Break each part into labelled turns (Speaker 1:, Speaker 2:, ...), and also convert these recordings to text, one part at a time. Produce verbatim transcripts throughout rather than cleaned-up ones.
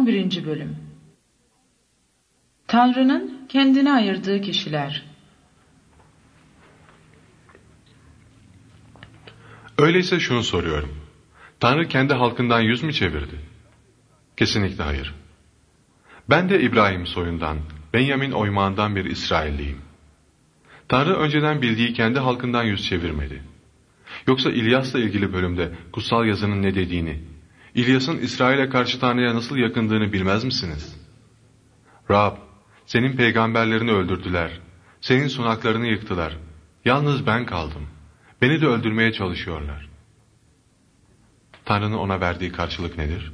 Speaker 1: on birinci Bölüm. Tanrı'nın kendine ayırdığı kişiler.
Speaker 2: Öyleyse şunu soruyorum. Tanrı kendi halkından yüz mü çevirdi? Kesinlikle hayır. Ben de İbrahim soyundan, Benyamin oymağından bir İsrailliyim. Tanrı önceden bildiği kendi halkından yüz çevirmedi. Yoksa İlyas'la ilgili bölümde kutsal yazının ne dediğini, İlyas'ın İsrail'e karşı Tanrı'ya nasıl yakındığını bilmez misiniz? Rab, senin peygamberlerini öldürdüler, senin sunaklarını yıktılar, yalnız ben kaldım, beni de öldürmeye çalışıyorlar. Tanrı'nın ona verdiği karşılık nedir?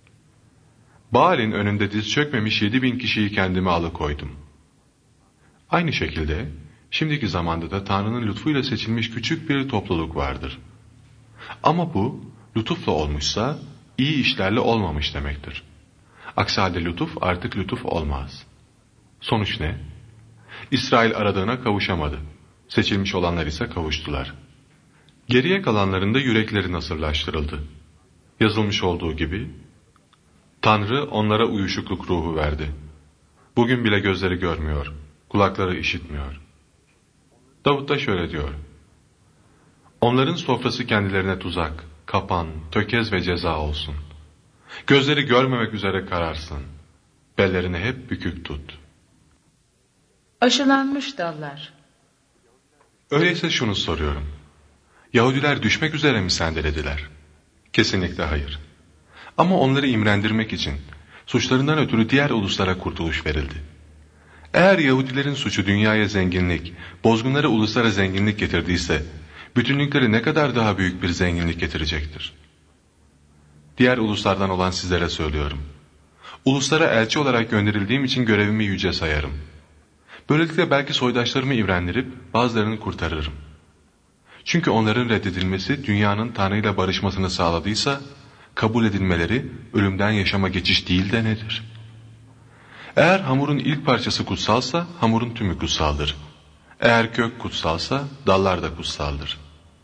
Speaker 2: Baal'in önünde diz çökmemiş yedi bin kişiyi kendime alıkoydum. Aynı şekilde, şimdiki zamanda da Tanrı'nın lütfuyla seçilmiş küçük bir topluluk vardır. Ama bu, lütufla olmuşsa, iyi işlerle olmamış demektir. Aksi halde lütuf artık lütuf olmaz. Sonuç ne? İsrail aradığına kavuşamadı. Seçilmiş olanlar ise kavuştular. Geriye kalanların da yürekleri nasırlaştırıldı. Yazılmış olduğu gibi, Tanrı onlara uyuşukluk ruhu verdi. Bugün bile gözleri görmüyor, kulakları işitmiyor. Davut da şöyle diyor. Onların sofrası kendilerine tuzak, kapan, tökez ve ceza olsun. Gözleri görmemek üzere kararsın. Bellerini hep bükük tut.
Speaker 1: Aşılanmış dallar.
Speaker 2: Öyleyse şunu soruyorum. Yahudiler düşmek üzere mi sendelediler? Kesinlikle hayır. Ama onları imrendirmek için suçlarından ötürü diğer uluslara kurtuluş verildi. Eğer Yahudilerin suçu dünyaya zenginlik, bozgunları uluslara zenginlik getirdiyse, bütünlükleri ne kadar daha büyük bir zenginlik getirecektir? Diğer uluslardan olan sizlere söylüyorum. Uluslara elçi olarak gönderildiğim için görevimi yüce sayarım. Böylelikle belki soydaşlarımı imrendirip bazılarını kurtarırım. Çünkü onların reddedilmesi dünyanın Tanrı ile barışmasını sağladıysa, kabul edilmeleri ölümden yaşama geçiş değil de nedir? Eğer hamurun ilk parçası kutsalsa hamurun tümü kutsaldır. Eğer kök kutsalsa dallar da kutsaldır.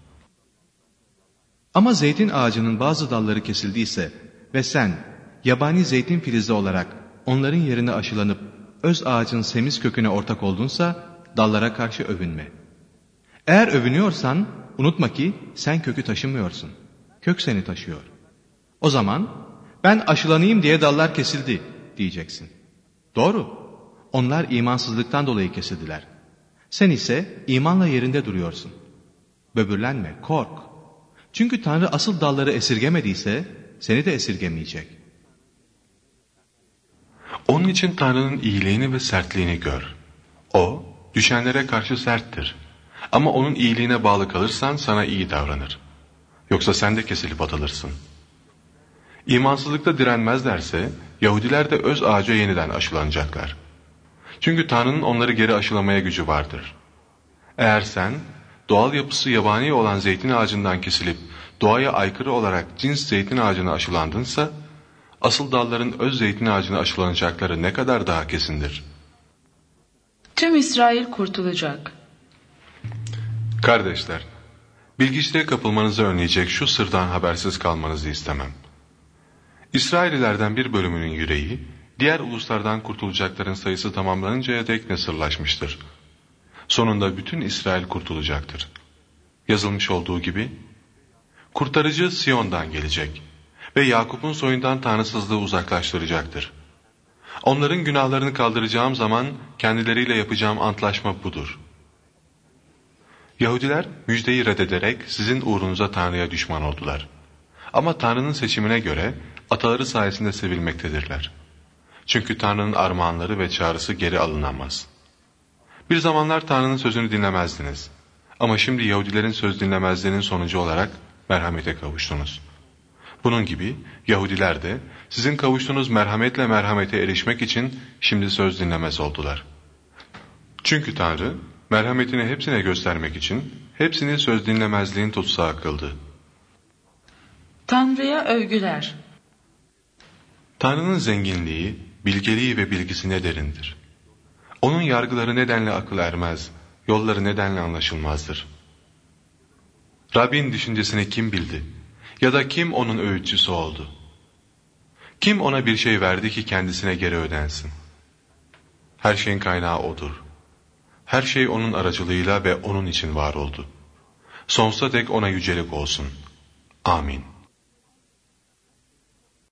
Speaker 3: Ama zeytin ağacının bazı dalları kesildiyse ve sen yabani zeytin filizi olarak onların yerine aşılanıp öz ağacın semiz köküne ortak oldunsa dallara karşı övünme. Eğer övünüyorsan unutma ki sen kökü taşımıyorsun. Kök seni taşıyor. O zaman ben aşılanayım diye dallar kesildi diyeceksin. Doğru. Onlar imansızlıktan dolayı kesildiler. Sen ise imanla yerinde duruyorsun. Böbürlenme, kork. Çünkü Tanrı asıl dalları esirgemediyse seni de esirgemeyecek.
Speaker 2: Onun için Tanrı'nın iyiliğini ve sertliğini gör. O, düşenlere karşı serttir. Ama onun iyiliğine bağlı kalırsan sana iyi davranır. Yoksa sen de kesilip atılırsın. İmansızlıkta direnmezlerse Yahudiler de öz ağaca yeniden aşılanacaklar. Çünkü Tanrı'nın onları geri aşılamaya gücü vardır. Eğer sen doğal yapısı yabani olan zeytin ağacından kesilip doğaya aykırı olarak cins zeytin ağacına aşılandınsa, asıl dalların öz zeytin ağacına aşılanacakları ne kadar daha kesindir.
Speaker 1: Tüm İsrail kurtulacak.
Speaker 2: Kardeşler, bilgiçliğe kapılmanızı önleyecek şu sırdan habersiz kalmanızı istemem. İsraililerden bir bölümünün yüreği, diğer uluslardan kurtulacakların sayısı tamamlanıncaya dek nesırlaşmıştır. Sonunda bütün İsrail kurtulacaktır. Yazılmış olduğu gibi, kurtarıcı Siyon'dan gelecek ve Yakup'un soyundan tanrısızlığı uzaklaştıracaktır. Onların günahlarını kaldıracağım zaman kendileriyle yapacağım antlaşma budur. Yahudiler müjdeyi reddederek sizin uğrunuza Tanrı'ya düşman oldular. Ama Tanrı'nın seçimine göre ataları sayesinde sevilmektedirler. Çünkü Tanrı'nın armağanları ve çağrısı geri alınamaz. Bir zamanlar Tanrı'nın sözünü dinlemezdiniz. Ama şimdi Yahudilerin söz dinlemezliğinin sonucu olarak merhamete kavuştunuz. Bunun gibi Yahudiler de sizin kavuştuğunuz merhametle merhamete erişmek için şimdi söz dinlemez oldular. Çünkü Tanrı merhametini hepsine göstermek için hepsini söz dinlemezliğin tutsağı kıldı.
Speaker 1: Tanrı'ya övgüler.
Speaker 2: Tanrı'nın zenginliği, bilgeliği ve bilgisi ne derindir. Onun yargıları nedenle akıl ermez, yolları nedenle anlaşılmazdır. Rabbin düşüncesini kim bildi? Ya da kim onun öğütçüsü oldu? Kim ona bir şey verdi ki kendisine geri ödensin? Her şeyin kaynağı O'dur. Her şey O'nun aracılığıyla ve O'nun için var oldu. Sonsuza dek O'na yücelik olsun. Amin.